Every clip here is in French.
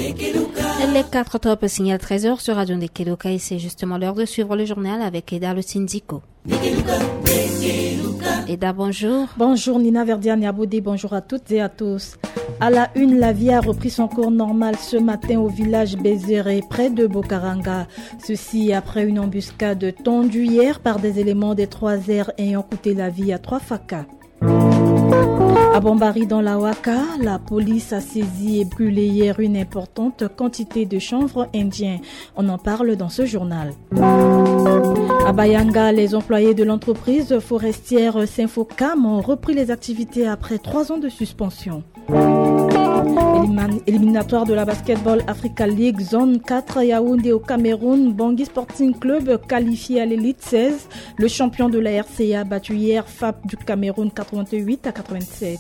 Les 4 top signal 13h sur Radio Ndekeluka et c'est justement l'heure de suivre le journal avec Eda le syndico. Eda, bonjour. Bonjour Nina Verdiane Aboudé, bonjour à toutes et à tous. À la une, la vie a repris son cours normal ce matin au village Bézéré, près de Bokaranga. Ceci après une embuscade tendue hier par des éléments des 3R ayant coûté la vie à 3 FACA. À Bombari dans la Waka, la police a saisi et brûlé hier une importante quantité de chanvre indien. On en parle dans ce journal. À Bayanga, les employés de l'entreprise forestière Sinfocam ont repris les activités après 3 ans de suspension. Éliminatoire de la Basketball Africa League, zone 4 Yaoundé au Cameroun, Bangui Sporting Club qualifié à l'élite 16. Le champion de la RCA battu hier FAP du Cameroun 88-87.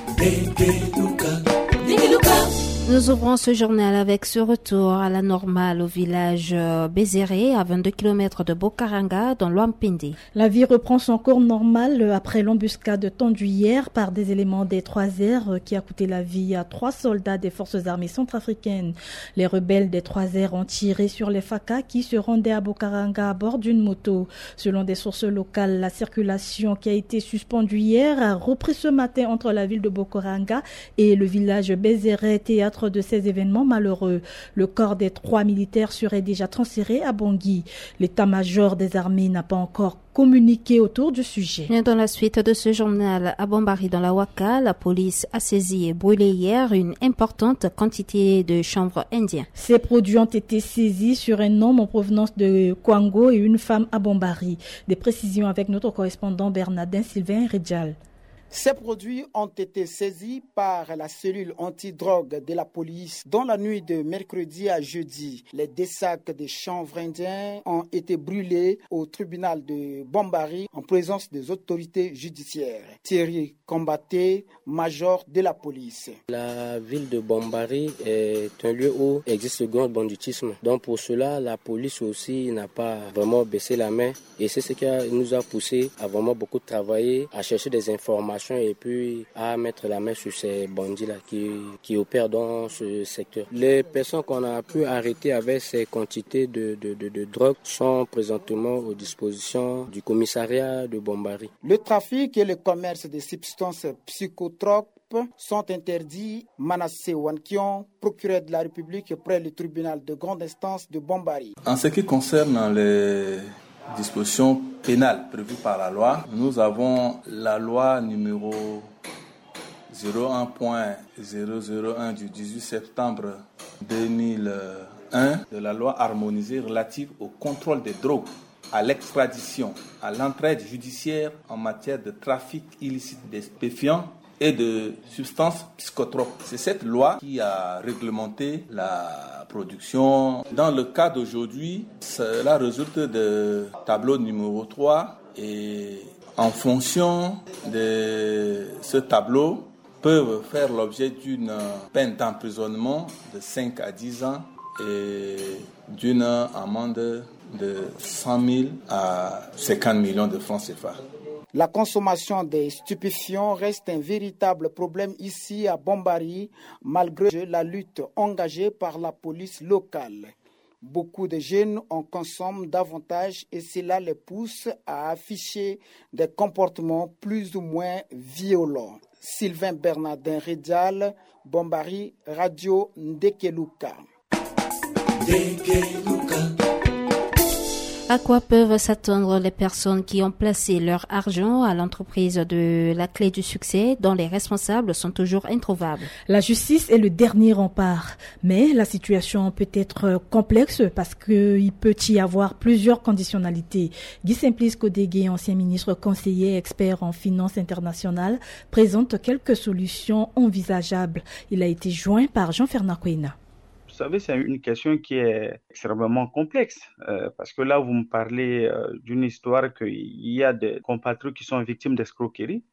Nous ouvrons ce journal avec ce retour à la normale au village Bézéré, à 22 km de Bokaranga, dans l'Ouampindi. La vie reprend son cours normal après l'embuscade tendue hier par des éléments des 3R qui a coûté la vie à 3 soldats des forces armées centrafricaines. Les rebelles des 3R ont tiré sur les FACA qui se rendaient à Bokaranga à bord d'une moto. Selon des sources locales, la circulation qui a été suspendue hier a repris ce matin entre la ville de Bokaranga et le village Bézéré, théâtre de ces événements malheureux. Le corps des 3 militaires serait déjà transféré à Bangui. L'état-major des armées n'a pas encore communiqué autour du sujet. Dans la suite de ce journal, à Bombari dans la Waka, la police a saisi et brûlé hier une importante quantité de chanvre indien. Ces produits ont été saisis sur un homme en provenance de Kwango et une femme à Bombari. Des précisions avec notre correspondant Bernardin Sylvain Ridjal. Ces produits ont été saisis par la cellule antidrogue de la police dans la nuit de mercredi à jeudi. Les 2 sacs de chanvre indien ont été brûlés au tribunal de Bombari en présence des autorités judiciaires. Thierry Combaté, major de la police. La ville de Bombari est un lieu où existe le grand banditisme. Donc pour cela, la police aussi n'a pas vraiment baissé la main. Et c'est ce qui nous a poussé à vraiment beaucoup travailler, à chercher des informations et puis à mettre la main sur ces bandits-là qui opèrent dans ce secteur. Les personnes qu'on a pu arrêter avec ces quantités de drogue sont présentement aux dispositions du commissariat de Bombari. Le trafic et le commerce de substances psychotropes sont interdits. Manassé Wankion, procureur de la République près le tribunal de grande instance de Bombari. En ce qui concerne les dispositions pénales prévues par la loi, nous avons la loi numéro 01.001 du 18 septembre 2001 de la loi harmonisée relative au contrôle des drogues, à l'extradition, à l'entraide judiciaire en matière de trafic illicite de stupéfiants et de substances psychotropes. C'est cette loi qui a réglementé la production. Dans le cas d'aujourd'hui, cela résulte de tableau numéro 3 et en fonction de ce tableau peuvent faire l'objet d'une peine d'emprisonnement de 5 à 10 ans et d'une amende de 100 000 à 50 millions de francs CFA. La consommation des stupéfiants reste un véritable problème ici à Bombari, malgré la lutte engagée par la police locale. Beaucoup de jeunes en consomment davantage et cela les pousse à afficher des comportements plus ou moins violents. Sylvain Bernardin Ridjal, Bombari, Radio Ndekeluka. À quoi peuvent s'attendre les personnes qui ont placé leur argent à l'entreprise de la Clé du Succès dont les responsables sont toujours introuvables? La justice est le dernier rempart, mais la situation peut être complexe parce qu'il peut y avoir plusieurs conditionnalités. Guy Simplice Kodégué, ancien ministre conseiller expert en finances internationales, présente quelques solutions envisageables. Il a été joint par Jean-Fernand Kouina. Vous savez, c'est une question qui est extrêmement complexe parce que là, vous me parlez d'une histoire qu'il y a des compatriotes qui sont victimes d'escroquerie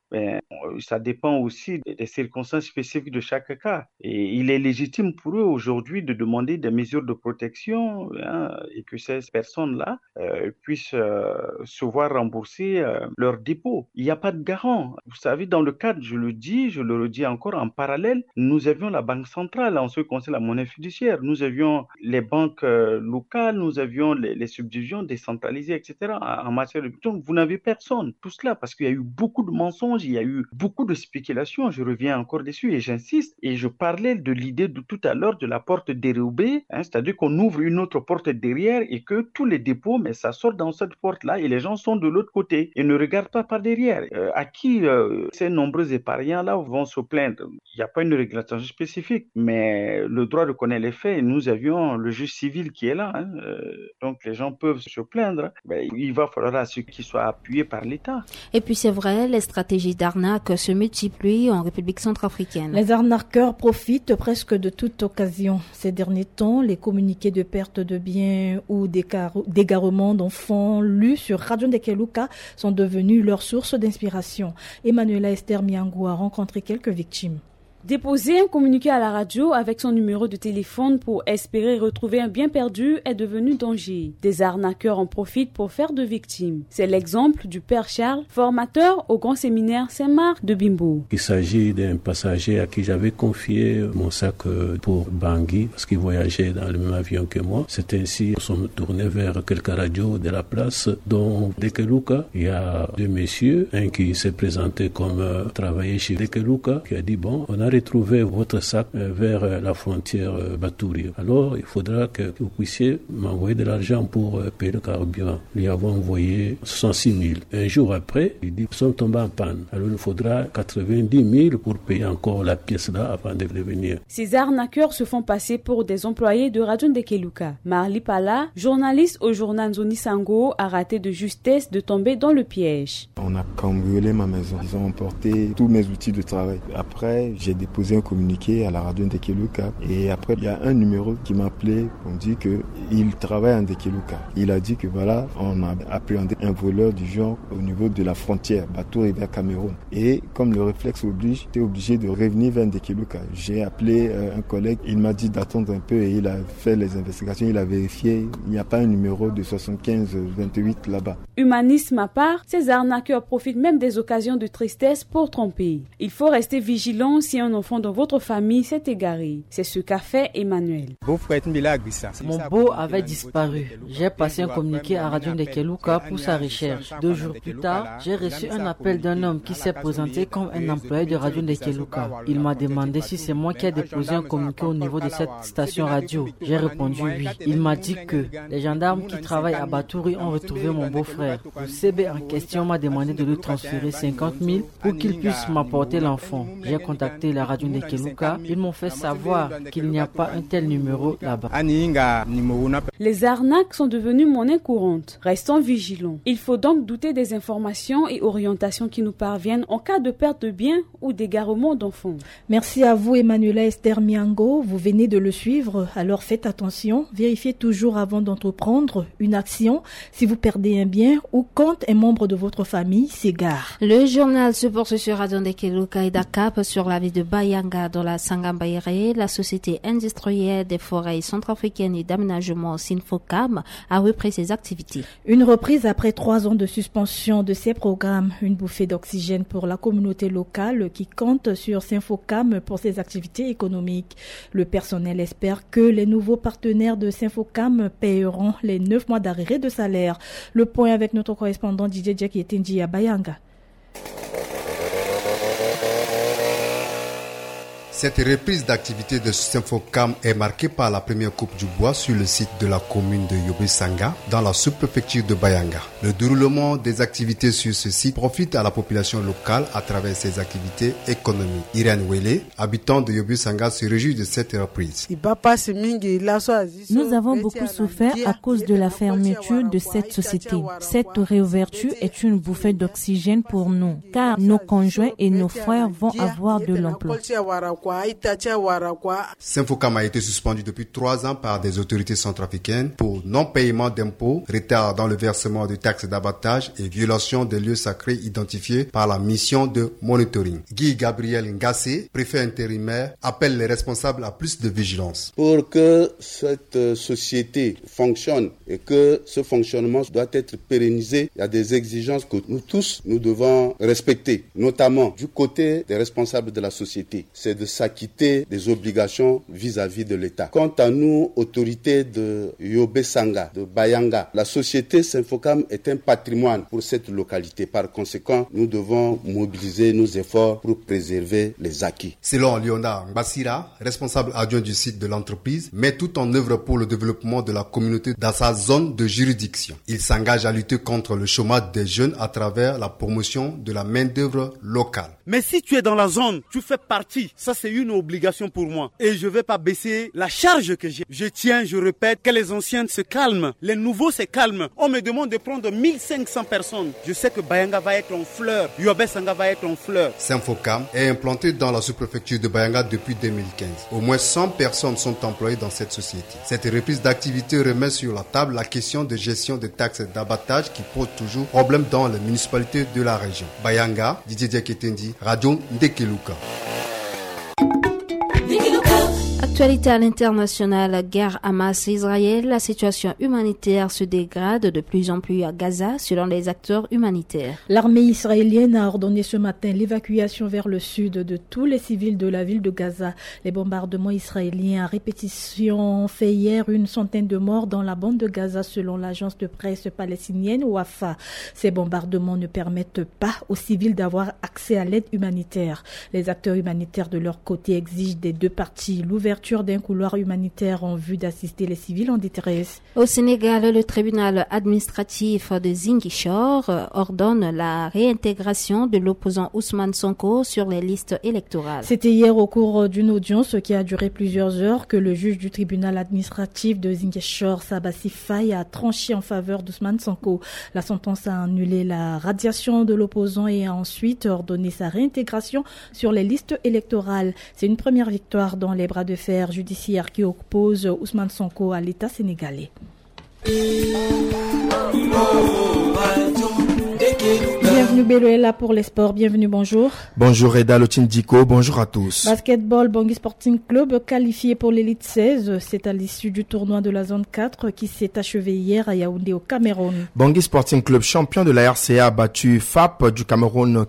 ça dépend aussi des circonstances spécifiques de chaque cas. Et il est légitime pour eux aujourd'hui de demander des mesures de protection et que ces personnes-là puissent se voir rembourser leur dépôt. Il n'y a pas de garant. Vous savez, dans le cadre, je le redis encore, en parallèle, nous avions la Banque centrale en ce qui concerne la monnaie fiduciaire. Nous avions les banques locales, nous avions les subdivisions décentralisées, etc. En matière de... Donc, vous n'avez personne. Tout cela parce qu'il y a eu beaucoup de mensonges, il y a eu beaucoup de spéculations. Je reviens encore dessus et j'insiste. Et je parlais de l'idée de tout à l'heure de la porte dérobée, c'est-à-dire qu'on ouvre une autre porte derrière et que tous les dépôts, mais ça sort dans cette porte-là et les gens sont de l'autre côté et ne regardent pas par derrière. À qui ces nombreux épargnants-là vont se plaindre? Il n'y a pas une réglementation spécifique, mais le droit reconnaît les faits et nous avions le juge civil qui est là. Donc les gens peuvent se plaindre. Il va falloir à ce qu'ils soient appuyés par l'État. Et puis c'est vrai, les stratégies d'arnaque se multiplient en République centrafricaine. Les arnaqueurs profitent presque de toute occasion. Ces derniers temps, les communiqués de perte de biens ou d'égarement d'enfants lus sur Radio Ndekeluka sont devenus leur source d'inspiration. Emmanuela Esther Miango a rencontré quelques victimes. Déposer un communiqué à la radio avec son numéro de téléphone pour espérer retrouver un bien perdu est devenu danger. Des arnaqueurs en profitent pour faire de victimes. C'est l'exemple du père Charles, formateur au grand séminaire Saint-Marc de Bimbo. Il s'agit d'un passager à qui j'avais confié mon sac pour Bangui parce qu'il voyageait dans le même avion que moi. C'est ainsi qu'on s'est tourné vers quelques radios de la place, dont Ndekeluka. Il y a deux messieurs, un qui s'est présenté comme travailler chez Ndekeluka, qui a dit bon, on a retrouvé votre sac vers la frontière Batouri. Alors, il faudra que vous puissiez m'envoyer de l'argent pour payer le carburant. Lui avons envoyé 66 000. Un jour après, il dit, nous sommes tombés en panne. Alors, il faudra 90 000 pour payer encore la pièce là avant de revenir. Ces arnaqueurs se font passer pour des employés de Radio Ndekeluka. Marli Pala, journaliste au journal Nzoni Sango, a raté de justesse de tomber dans le piège. On a cambriolé ma maison. Ils ont emporté tous mes outils de travail. Après, j'ai déposé un communiqué à la radio Ndekeluka et après il y a un numéro qui m'a appelé pour dire qu'il travaille à Ndekeluka. Il a dit que voilà, on a appréhendé un voleur du genre au niveau de la frontière Batouri vers Cameroun. Et comme le réflexe oblige, j'étais obligé de revenir vers Ndekeluka. J'ai appelé un collègue, il m'a dit d'attendre un peu et il a fait les investigations, il a vérifié, il n'y a pas un numéro de 75-28 là-bas. Humanisme à part, ces arnaqueurs profitent même des occasions de tristesse pour tromper. Il faut rester vigilant si un enfant dans votre famille s'est égaré. C'est ce qu'a fait Emmanuel. Mon beau avait disparu. J'ai passé un communiqué à Radio Ndekeluka pour sa recherche. 2 jours plus tard, j'ai reçu un appel d'un homme qui s'est présenté comme un employé de Radio Ndekeluka. Il m'a demandé si c'est moi qui ai déposé un communiqué au niveau de cette station radio. J'ai répondu oui. Il m'a dit que les gendarmes qui travaillent à Batouri ont retrouvé mon beau-frère. Le CB en question m'a demandé de lui transférer 50 000 pour qu'il puisse m'apporter l'enfant. J'ai contacté la radio Ndekeluka. Ils m'ont fait savoir qu'il n'y a pas un tel numéro là-bas. Les arnaques sont devenues monnaie courante. Restons vigilants. Il faut donc douter des informations et orientations qui nous parviennent en cas de perte de biens ou d'égarement d'enfants. Merci à vous Emmanuela Esther Miango. Vous venez de le suivre, alors faites attention. Vérifiez toujours avant d'entreprendre une action si vous perdez un bien ou quand un membre de votre famille s'égare. Le journal se poursuit sur Radio Ndekeluka et Dakar sur la ville de Bayanga dans la Sangambaïré. La société industrielle des forêts centrafricaines et d'aménagement Sinfocam a repris ses activités. Une reprise après 3 ans de suspension de ces programmes. Une bouffée d'oxygène pour la communauté locale qui compte sur Sinfocam pour ses activités économiques. Le personnel espère que les nouveaux partenaires de Sinfocam paieront les 9 mois d'arrêt de salaire. Le point avec notre correspondant DJ Jackie Etendi à Bayanga. Cette reprise d'activité de Sinfocam est marquée par la première coupe du bois sur le site de la commune de Yobé-Sanga, dans la sous-préfecture de Bayanga. Le déroulement des activités sur ce site profite à la population locale à travers ses activités économiques. Irène Wele, habitant de Yobé-Sanga, se réjouit de cette reprise. Nous avons beaucoup souffert à cause de la fermeture de cette société. Cette réouverture est une bouffée d'oxygène pour nous, car nos conjoints et nos frères vont avoir de l'emploi. Sinfocam a été suspendu depuis 3 ans par des autorités centrafricaines pour non-paiement d'impôts, retard dans le versement de taxes d'abattage et violation des lieux sacrés identifiés par la mission de monitoring. Guy Gabriel Ngassé, préfet intérimaire, appelle les responsables à plus de vigilance. Pour que cette société fonctionne et que ce fonctionnement doit être pérennisé, il y a des exigences que nous tous, nous devons respecter, notamment du côté des responsables de la société. C'est de s'acquitter des obligations vis-à-vis de l'État. Quant à nous, autorités de Yobé Sanga, de Bayanga, la société Sinfocam est un patrimoine pour cette localité. Par conséquent, nous devons mobiliser nos efforts pour préserver les acquis. Selon Léonard Bassira, responsable adjoint du site de l'entreprise, met tout en œuvre pour le développement de la communauté dans sa zone de juridiction. Il s'engage à lutter contre le chômage des jeunes à travers la promotion de la main-d'œuvre locale. Mais si tu es dans la zone, tu fais partie. Ça, c'est une obligation pour moi. Et je ne vais pas baisser la charge que j'ai. Je tiens, je répète, que les anciens se calment. Les nouveaux se calment. On me demande de prendre 1500 personnes. Je sais que Bayanga va être en fleurs. Yobé Sanga va être en fleurs. Sinfocam est implanté dans la sous-préfecture de Bayanga depuis 2015. Au moins 100 personnes sont employées dans cette société. Cette reprise d'activité remet sur la table la question de gestion des taxes d'abattage qui pose toujours problème dans les municipalités de la région. Bayanga, Didier Diaketendi, Radio Ndekeluka. Actualité à l'international, guerre Hamas-Israël, la situation humanitaire se dégrade de plus en plus à Gaza selon les acteurs humanitaires. L'armée israélienne a ordonné ce matin l'évacuation vers le sud de tous les civils de la ville de Gaza. Les bombardements israéliens à répétition ont fait hier une centaine de morts dans la bande de Gaza selon l'agence de presse palestinienne Wafa. Ces bombardements ne permettent pas aux civils d'avoir accès à l'aide humanitaire. Les acteurs humanitaires de leur côté exigent des deux parties l'ouverture d'un couloir humanitaire en vue d'assister les civils en détresse. Au Sénégal, le tribunal administratif de Ziguinchor ordonne la réintégration de l'opposant Ousmane Sonko sur les listes électorales. C'était hier au cours d'une audience qui a duré plusieurs heures que le juge du tribunal administratif de Ziguinchor, Sabassi Faye, a tranché en faveur d'Ousmane Sonko. La sentence a annulé la radiation de l'opposant et a ensuite ordonné sa réintégration sur les listes électorales. C'est une première victoire dans les bras de fer judiciaire qui oppose Ousmane Sonko à l'État sénégalais. Bienvenue Beloela pour les sports, bienvenue, bonjour. Bonjour Reda Lotindiko, bonjour à tous. Basketball, Bangui Sporting Club qualifié pour l'élite 16, c'est à l'issue du tournoi de la zone 4 qui s'est achevé hier à Yaoundé au Cameroun. Bangui Sporting Club, champion de la RCA, a battu FAP du Cameroun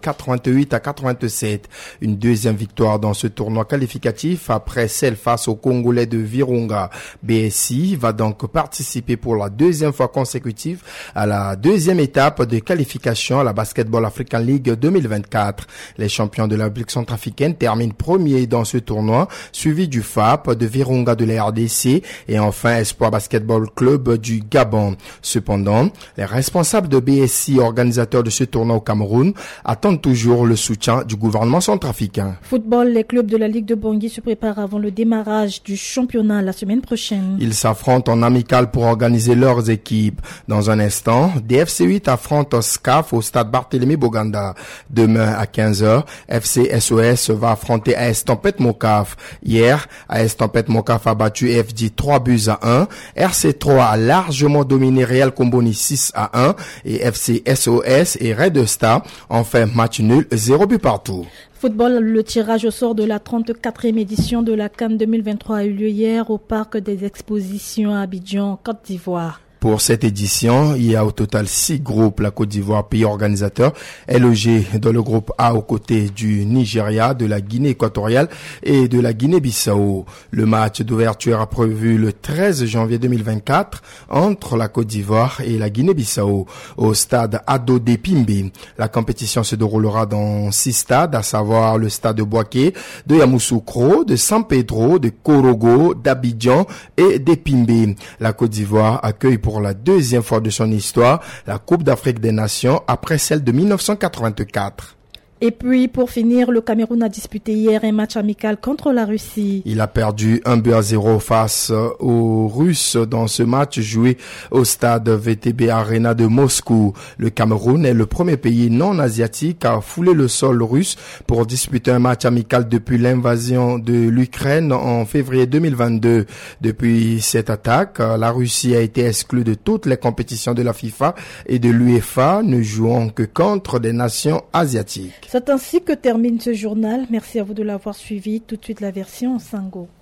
88-87. Une deuxième victoire dans ce tournoi qualificatif après celle face aux Congolais de Virunga. BSI va donc participer pour la deuxième fois consécutive à la deuxième étape de qualification à la Basketball African League 2024. Les champions de la République centrafricaine terminent premier dans ce tournoi, suivi du FAP, de Virunga de la RDC et enfin Espoir Basketball Club du Gabon. Cependant, les responsables de BSI, organisateurs de ce tournoi au Cameroun, attendent toujours le soutien du gouvernement centrafricain. Football, les clubs de la Ligue de Bangui se préparent avant le démarrage du championnat la semaine prochaine. Ils s'affrontent en amical pour organiser leurs équipes. Dans un instant, DFC8 affronte SCAF au stade Barthélemy Boganda. Demain à 15h, FC SOS va affronter AS Tempête Mokaf. Hier, AS Tempête Mokaf a battu FD 3-1. RC3 a largement dominé Real Comboni 6-1 et FC SOS et Red Star ont fait match nul 0 but partout. Football, le tirage au sort de la 34e édition de la CAN 2023 a eu lieu hier au parc des expositions à Abidjan, Côte d'Ivoire. Pour cette édition, il y a au total 6 groupes. La Côte d'Ivoire, pays organisateur, est logée dans le groupe A aux côtés du Nigeria, de la Guinée équatoriale et de la Guinée-Bissau. Le match d'ouverture a prévu le 13 janvier 2024 entre la Côte d'Ivoire et la Guinée-Bissau au stade Ado de Pimbe. La compétition se déroulera dans 6 stades, à savoir le stade de Boaké, de Yamoussoukro, de San Pedro, de Korogo, d'Abidjan et de Pimbe. La Côte d'Ivoire accueille pour la deuxième fois de son histoire la Coupe d'Afrique des Nations après celle de 1984. Et puis, pour finir, le Cameroun a disputé hier un match amical contre la Russie. Il a perdu 1-0 face aux Russes dans ce match joué au stade VTB Arena de Moscou. Le Cameroun est le premier pays non asiatique à fouler le sol russe pour disputer un match amical depuis l'invasion de l'Ukraine en février 2022. Depuis cette attaque, la Russie a été exclue de toutes les compétitions de la FIFA et de l'UEFA, ne jouant que contre des nations asiatiques. C'est ainsi que termine ce journal. Merci à vous de l'avoir suivi. Tout de suite la version en Sango.